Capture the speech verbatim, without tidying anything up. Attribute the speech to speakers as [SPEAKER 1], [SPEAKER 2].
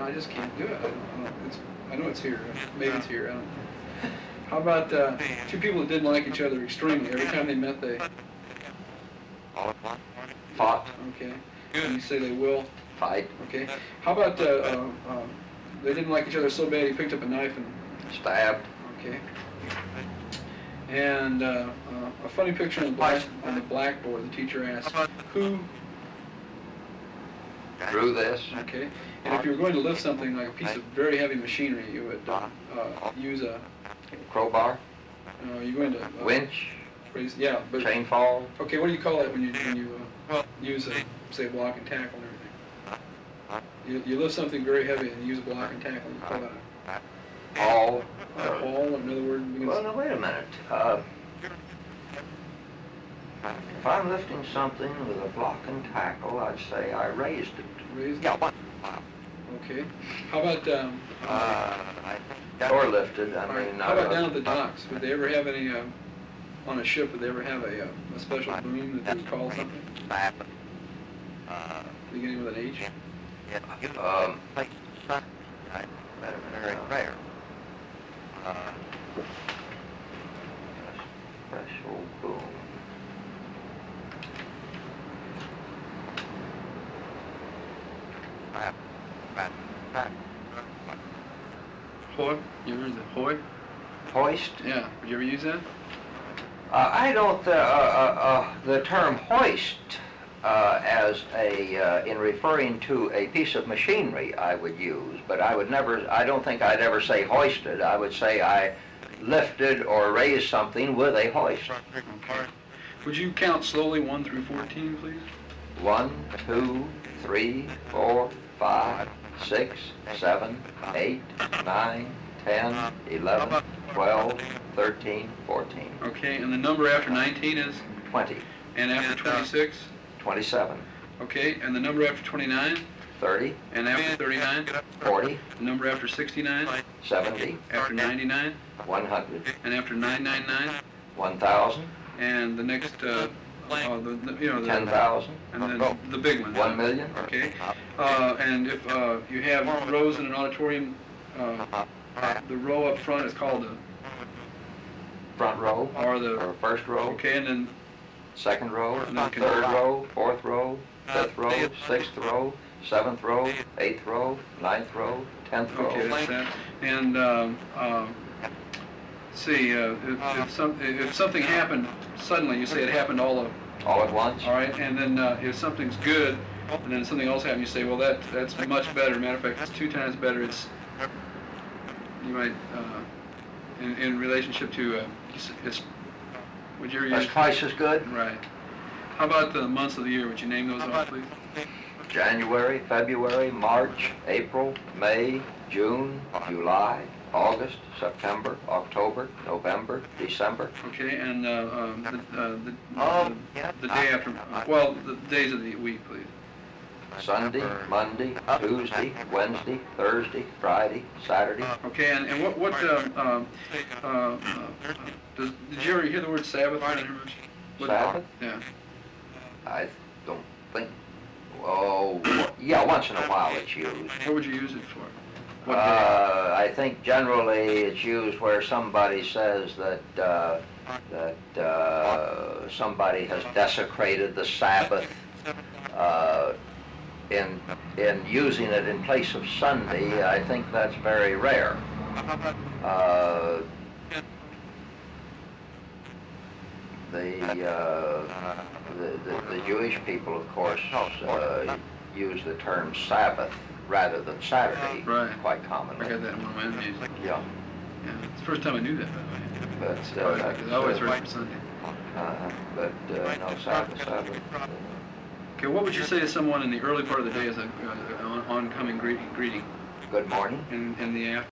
[SPEAKER 1] I just can't do it. I, don't, I, don't, it's, I know it's here. Maybe it's here. I don't know. How about uh, two people that didn't like each other extremely? Every time they met, they
[SPEAKER 2] fought.
[SPEAKER 1] Okay. And you say they will
[SPEAKER 2] Fight.
[SPEAKER 1] Okay. How about uh, uh, uh, they didn't like each other so bad he picked up a knife and
[SPEAKER 2] stabbed.
[SPEAKER 1] Okay. And uh, uh, a funny picture on the black on the blackboard. The teacher asked, "Who
[SPEAKER 2] drew this?"
[SPEAKER 1] Okay. And if you were going to lift something like a piece of very heavy machinery, you would uh, uh, use a
[SPEAKER 2] crowbar.
[SPEAKER 1] Uh, you're going to uh,
[SPEAKER 2] winch.
[SPEAKER 1] Raise, yeah, but
[SPEAKER 2] chain fall.
[SPEAKER 1] Okay, what do you call it when you when you uh, use a say block and tackle and everything? You, you lift something very heavy and use a block and tackle. You call that
[SPEAKER 2] a haul.
[SPEAKER 1] A haul, in other words.
[SPEAKER 2] Well, no, wait a minute. Uh, if I'm lifting something with a block and tackle, I'd say I raised it.
[SPEAKER 1] Raised
[SPEAKER 2] yeah,
[SPEAKER 1] it?
[SPEAKER 2] One.
[SPEAKER 1] Okay. How about um,
[SPEAKER 2] uh, or lifted? I
[SPEAKER 1] right.
[SPEAKER 2] mean.
[SPEAKER 1] How about
[SPEAKER 2] uh,
[SPEAKER 1] down at the docks? Would they ever have any uh, on a ship? Would they ever have a, uh, a special boom that they would call something?
[SPEAKER 2] Uh,
[SPEAKER 1] Beginning with an H?
[SPEAKER 2] Um, very rare. Uh, special boom.
[SPEAKER 1] Hoy? You ever use it? Hoy?
[SPEAKER 2] Hoist?
[SPEAKER 1] Yeah. Would you ever use that?
[SPEAKER 2] Uh, I don't, uh, uh, uh, the term hoist uh, as a, uh, in referring to a piece of machinery I would use, but I would never, I don't think I'd ever say hoisted. I would say I lifted or raised something with a hoist.
[SPEAKER 1] Okay. Would you count slowly one through fourteen, please?
[SPEAKER 2] One, two, three, four, five, six, seven, eight, nine, ten, eleven, twelve, thirteen, fourteen.
[SPEAKER 1] Okay, and the number after nineteen is?
[SPEAKER 2] twenty.
[SPEAKER 1] And after twenty-six?
[SPEAKER 2] twenty-seven.
[SPEAKER 1] Okay, and the number after twenty-nine?
[SPEAKER 2] thirty.
[SPEAKER 1] And after thirty-nine?
[SPEAKER 2] forty.
[SPEAKER 1] The number after sixty-nine?
[SPEAKER 2] seventy.
[SPEAKER 1] After ninety-nine?
[SPEAKER 2] one hundred.
[SPEAKER 1] And after nine ninety-nine?
[SPEAKER 2] one thousand.
[SPEAKER 1] And the next, uh, uh the, the, you know, the...
[SPEAKER 2] ten thousand.
[SPEAKER 1] And then the big one.
[SPEAKER 2] one million.
[SPEAKER 1] Okay. Uh, and if uh, you have rows in an auditorium, uh, the row up front is called the...
[SPEAKER 2] Front row.
[SPEAKER 1] Or the...
[SPEAKER 2] Or first row.
[SPEAKER 1] Okay, and then...
[SPEAKER 2] Second row,
[SPEAKER 1] And then
[SPEAKER 2] third row, fourth row, fifth row, sixth row, seventh row, eighth row, ninth row, tenth row.
[SPEAKER 1] Okay, that's that. And um, uh, see, uh, if, if, some, if something happened suddenly, you say it happened all of,
[SPEAKER 2] all at once.
[SPEAKER 1] All right, and then uh, if something's good, and then something else happened, you say, well, that that's much better. Matter of fact, it's two times better. It's you might uh, in, in relationship to uh, it's, it's would you ever
[SPEAKER 2] That's
[SPEAKER 1] use
[SPEAKER 2] twice as good.
[SPEAKER 1] Right. How about the months of the year? Would you name those off, please?
[SPEAKER 2] January, February, March, April, May, June, July, August, September, October, November, December.
[SPEAKER 1] Okay, and uh, um, the, uh, the,
[SPEAKER 2] Um,
[SPEAKER 1] the,
[SPEAKER 2] yeah.
[SPEAKER 1] the day after, well, the days of the week, please.
[SPEAKER 2] Sunday, Monday, Tuesday, Wednesday, Thursday, Friday, Saturday.
[SPEAKER 1] Okay, and, and what, what, um, um, uh, uh, does, did you ever hear the word Sabbath? What,
[SPEAKER 2] Sabbath?
[SPEAKER 1] Yeah.
[SPEAKER 2] I don't think, oh, yeah, once in a while it's used.
[SPEAKER 1] What would you use it for? What day?
[SPEAKER 2] Uh, I think generally it's used where somebody says that, uh, that, uh, somebody has desecrated the Sabbath, uh, in, in using it in place of Sunday. I think that's very rare. Uh, the, uh, the, the, the Jewish people, of course, uh, use the term Sabbath rather than Saturday,
[SPEAKER 1] right.
[SPEAKER 2] quite commonly.
[SPEAKER 1] I got that in my mind music.
[SPEAKER 2] Yeah.
[SPEAKER 1] Yeah, it's the first time I knew that, by the way.
[SPEAKER 2] But, uh,
[SPEAKER 1] Because I always heard it for Sunday.
[SPEAKER 2] Uh, but, uh, no, Sabbath, Sabbath.
[SPEAKER 1] Okay, what would you say to someone in the early part of the day as a uh, on- oncoming greeting? greeting?
[SPEAKER 2] Good morning.
[SPEAKER 1] In, in the afternoon?